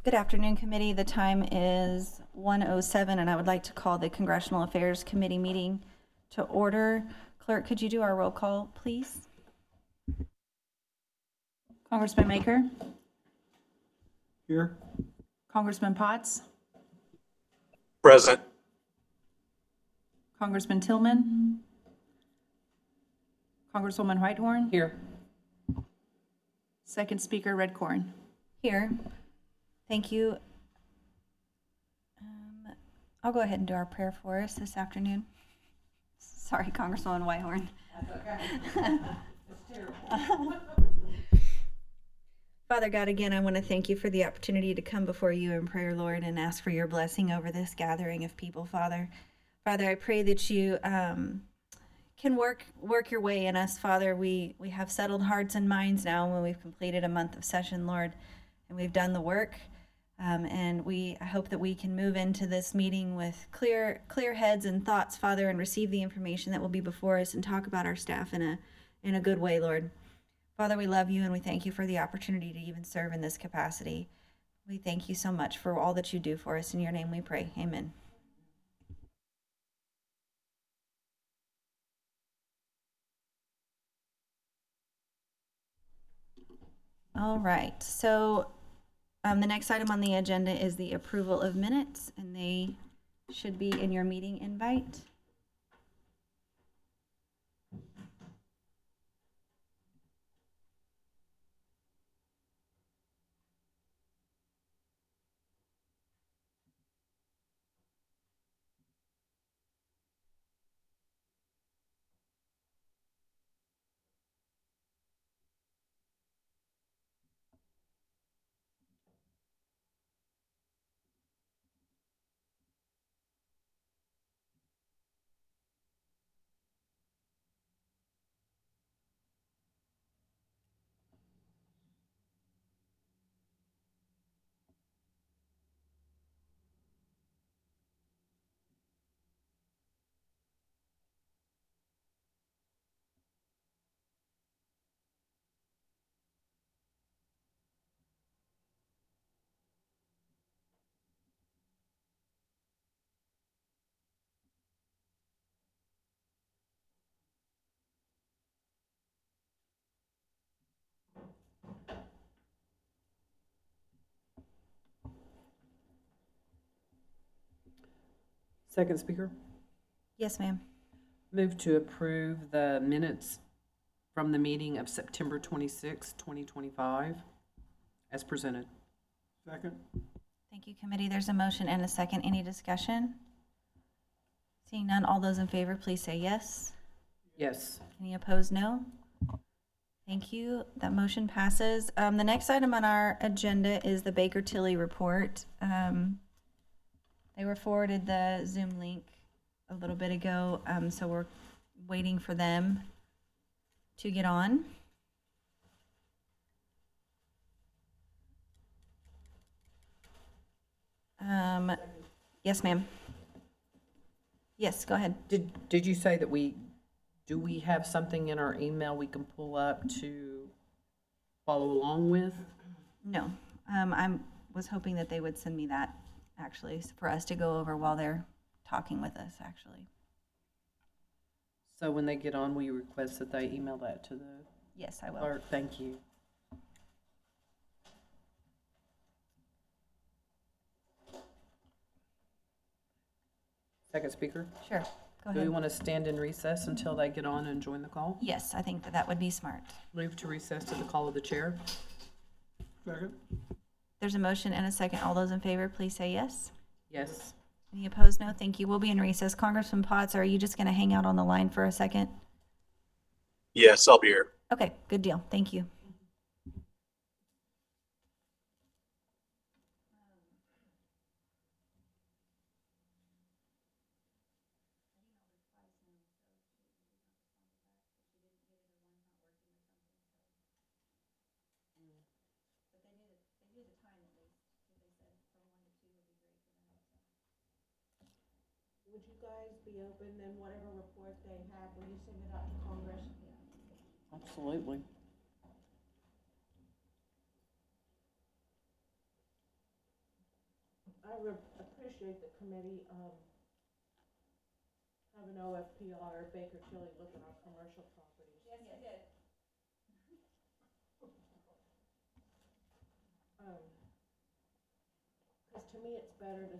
Good afternoon, committee. The time is 1:07, and I would like to call the Congressional Affairs Committee meeting to order. Clerk, could you do our roll call, please? Congressman Maker, Here. Congressman Potts, Present. Congressman Tillman, Congresswoman Whitehorn. Here. Second Speaker Redcorn. Here. Thank you. I'll go ahead and do our prayer for us this afternoon. Sorry, Congresswoman Whitehorn. That's okay. It's terrible. Father God, again, I want to thank you for the opportunity to come before you in prayer, Lord, and ask for your blessing over this gathering of people, Father. Father, I pray that you can work your way in us, Father. We have settled hearts and minds now when we've completed a month of session, Lord, and we've done the work. And I hope that we can move into this meeting with clear heads and thoughts, Father, and receive the information that will be before us and talk about our staff in a good way, Lord. Father, we love you and we thank you for the opportunity to even serve in this capacity. We thank you so much for all that you do for us. In your name we pray. Amen. All right. So the next item on the agenda is the approval of minutes, and they should be in your meeting invite. Second Speaker. Yes, ma'am. Move to approve the minutes from the meeting of September 26, 2025, as presented. Second. Thank you, committee. There's a motion and a second. Any discussion? Seeing none, all those in favor, please say yes. Yes. Any opposed, no. Thank you. That motion passes. The next item on our agenda is the Baker Tilly report. They were forwarded the Zoom link a little bit ago, so we're waiting for them to get on. Yes, ma'am. Yes, go ahead. Did you say that do we have something in our email we can pull up to follow along with? No, I was hoping that they would send me that actually for us to go over while they're talking with us, actually. So when they get on, will you request that they email that to the Yes, I will. clerk? Thank you. Second Speaker. Sure, go Do we ahead. want to stand in recess until they get on and join the call? Yes, I think that would be smart. Move to recess to the call of the chair. Second. There's a motion and a second. All those in favor, please say yes. Yes. Any opposed? No. Thank you. We'll be in recess. Congressman Potts, are you just going to hang out on the line for a second? Yes, I'll be here. Okay, good deal. Thank you. Would you guys be open and whatever report they have, will you send it out to Congress? Absolutely. appreciate the committee, having OFPR, Baker Tilly look at our commercial properties. Yes, I did. Cause to me, it's better to